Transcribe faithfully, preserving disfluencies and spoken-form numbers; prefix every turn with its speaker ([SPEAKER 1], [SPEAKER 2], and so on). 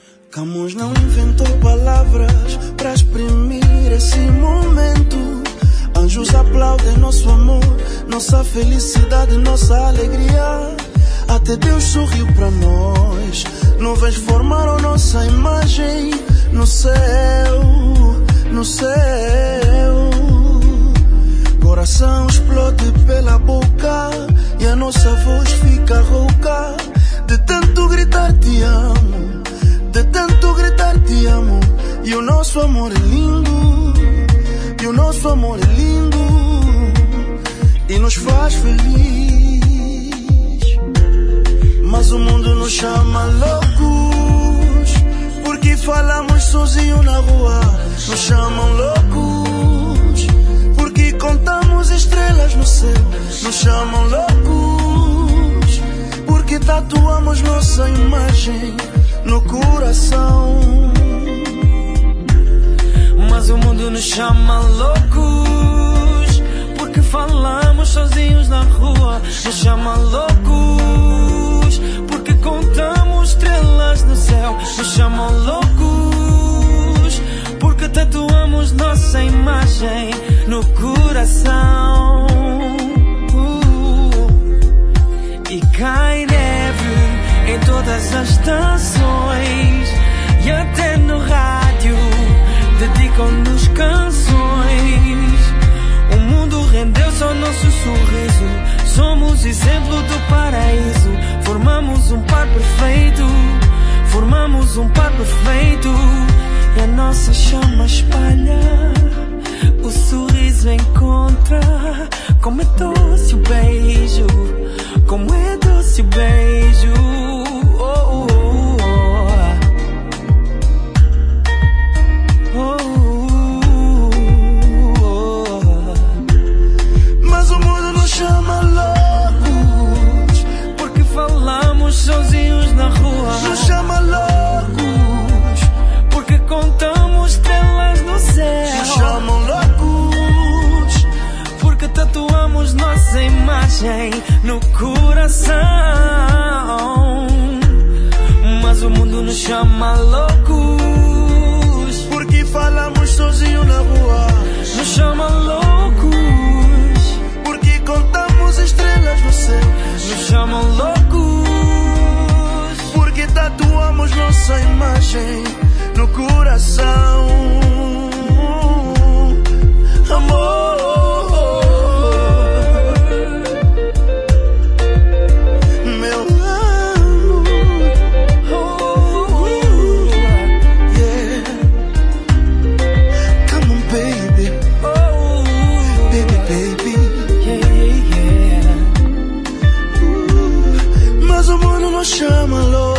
[SPEAKER 1] Camões não inventou palavras para exprimir esse momento. Anjos aplaudem nosso amor, nossa felicidade, nossa alegria. Até Deus sorriu para nós. Nuvens formaram nossa imagem no céu, no céu. Coração explode pela boca e a nossa voz fica rouca. De tanto gritar te amo, de tanto gritar te amo. E o nosso amor é lindo, e o nosso amor é lindo, e nos faz feliz. Mas o mundo nos chama loucos, porque falamos sozinho na rua. Nos chamam loucos, porque contamos estrelas no céu. Nos chamam loucos, porque tatuamos nossa imagem no coração.
[SPEAKER 2] Mas o mundo nos chama loucos, porque falamos sozinhos na rua. Nos chama loucos, porque contamos estrelas no céu. Nos chamam loucos, porque tatuamos nossa imagem no coração. uh, E cai neve em todas as estações, e até no rádio dedicam-nos canções. O mundo rendeu-se ao nosso sorriso. Somos exemplo do paraíso. Formamos um par perfeito, formamos um par perfeito. E a nossa chama espalha, o sorriso encontra. Como é doce o beijo, como é doce o beijo. Oh, oh, oh, oh,
[SPEAKER 1] oh. Mas o mundo nos chama loucos,
[SPEAKER 2] porque falamos sozinhos na rua.
[SPEAKER 1] Nos chama loucos,
[SPEAKER 2] porque contamos estrelas no céu.
[SPEAKER 1] Nos chamam loucos,
[SPEAKER 2] porque tatuamos nossa imagem no coração. Mas o mundo nos chama loucos,
[SPEAKER 1] porque falamos sozinho na rua.
[SPEAKER 2] Nos chama loucos,
[SPEAKER 1] porque contamos estrelas no céu.
[SPEAKER 2] Nos chamam loucos,
[SPEAKER 1] porque tatuamos nossa imagem no coração. Amor, meu amor,
[SPEAKER 2] oh,
[SPEAKER 1] yeah. Come on, baby,
[SPEAKER 2] oh,
[SPEAKER 1] baby, baby,
[SPEAKER 2] yeah, yeah, yeah.
[SPEAKER 1] uh, mas o mundo nos chama louco.